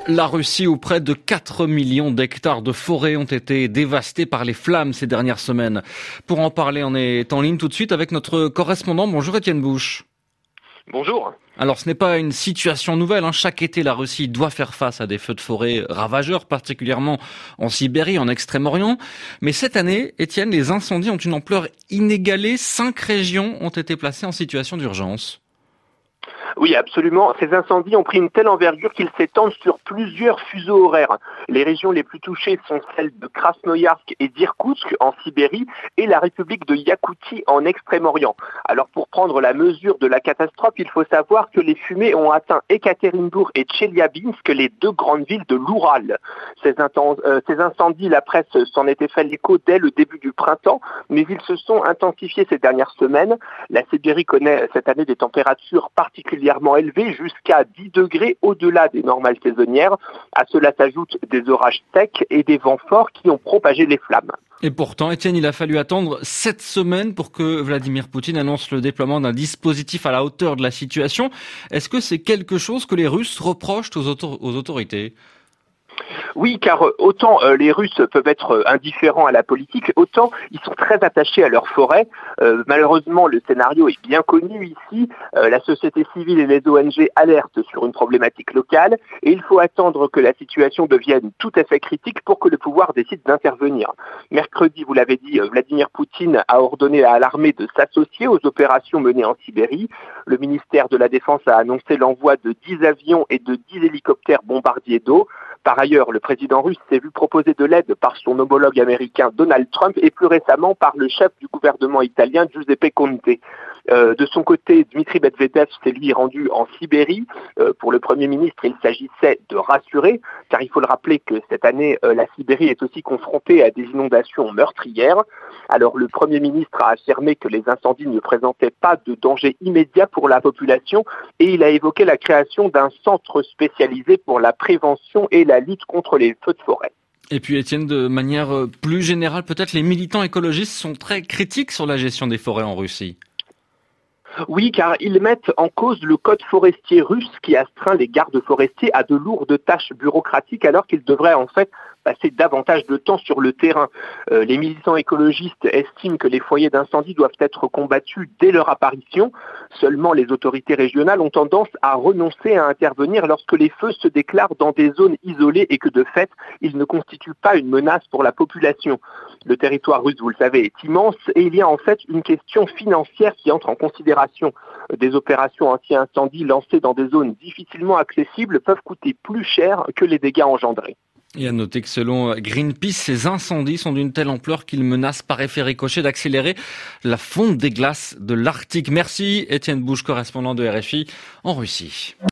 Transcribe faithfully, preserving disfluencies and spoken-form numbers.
La Russie, où près de quatre millions d'hectares de forêts ont été dévastés par les flammes ces dernières semaines. Pour en parler, on est en ligne tout de suite avec notre correspondant. Bonjour Étienne Bouche. Bonjour. Alors ce n'est pas une situation nouvelle, hein. Chaque été, la Russie doit faire face à des feux de forêt ravageurs, particulièrement en Sibérie, en Extrême-Orient. Mais cette année, Étienne, les incendies ont une ampleur inégalée. Cinq régions ont été placées en situation d'urgence. Oui, absolument. Ces incendies ont pris une telle envergure qu'ils s'étendent sur plusieurs fuseaux horaires. Les régions les plus touchées sont celles de Krasnoïarsk et d'Irkoutsk en Sibérie et la République de Iakoutie en Extrême-Orient. Alors pour prendre la mesure de la catastrophe, il faut savoir que les fumées ont atteint Ekaterinbourg et Tcheliabinsk, les deux grandes villes de l'Oural. Ces, inten- euh, ces incendies, la presse s'en était fait l'écho dès le début du printemps, mais ils se sont intensifiés ces dernières semaines. La Sibérie connaît cette année des températures particulièrement élevé, jusqu'à dix degrés au-delà des normales saisonnières. À cela s'ajoutent des orages secs et des vents forts qui ont propagé les flammes. Et pourtant, Étienne, il a fallu attendre sept semaines pour que Vladimir Poutine annonce le déploiement d'un dispositif à la hauteur de la situation. Est-ce que c'est quelque chose que les Russes reprochent aux, autor- aux autorités ? Oui, car autant euh, les Russes peuvent être indifférents à la politique, autant ils sont très attachés à leur forêt. Euh, malheureusement, le scénario est bien connu ici. Euh, la société civile et les O N G alertent sur une problématique locale et il faut attendre que la situation devienne tout à fait critique pour que le pouvoir décide d'intervenir. Mercredi, vous l'avez dit, Vladimir Poutine a ordonné à l'armée de s'associer aux opérations menées en Sibérie. Le ministère de la Défense a annoncé l'envoi de dix avions et de dix hélicoptères bombardiers d'eau. Par ailleurs, le président russe s'est vu proposer de l'aide par son homologue américain Donald Trump et plus récemment par le chef du gouvernement italien Giuseppe Conte. Euh, de son côté, Dmitri Medvedev s'est lui rendu en Sibérie. Euh, pour le Premier ministre, il s'agissait de rassurer, car il faut le rappeler que cette année, euh, la Sibérie est aussi confrontée à des inondations meurtrières. Alors le Premier ministre a affirmé que les incendies ne présentaient pas de danger immédiat pour la population et il a évoqué la création d'un centre spécialisé pour la prévention et la lutte contre les feux de forêt. Et puis Étienne, de manière plus générale, peut-être les militants écologistes sont très critiques sur la gestion des forêts en Russie. Oui, car ils mettent en cause le code forestier russe qui astreint les gardes forestiers à de lourdes tâches bureaucratiques alors qu'ils devraient en fait passer davantage de temps sur le terrain. Euh, les militants écologistes estiment que les foyers d'incendie doivent être combattus dès leur apparition. Seulement, les autorités régionales ont tendance à renoncer à intervenir lorsque les feux se déclarent dans des zones isolées et que de fait, ils ne constituent pas une menace pour la population. Le territoire russe, vous le savez, est immense et il y a en fait une question financière qui entre en considération. Des opérations anti-incendie lancées dans des zones difficilement accessibles peuvent coûter plus cher que les dégâts engendrés. Et à noter que selon Greenpeace, ces incendies sont d'une telle ampleur qu'ils menacent par effet ricochet d'accélérer la fonte des glaces de l'Arctique. Merci Étienne Bouche, correspondant de R F I en Russie.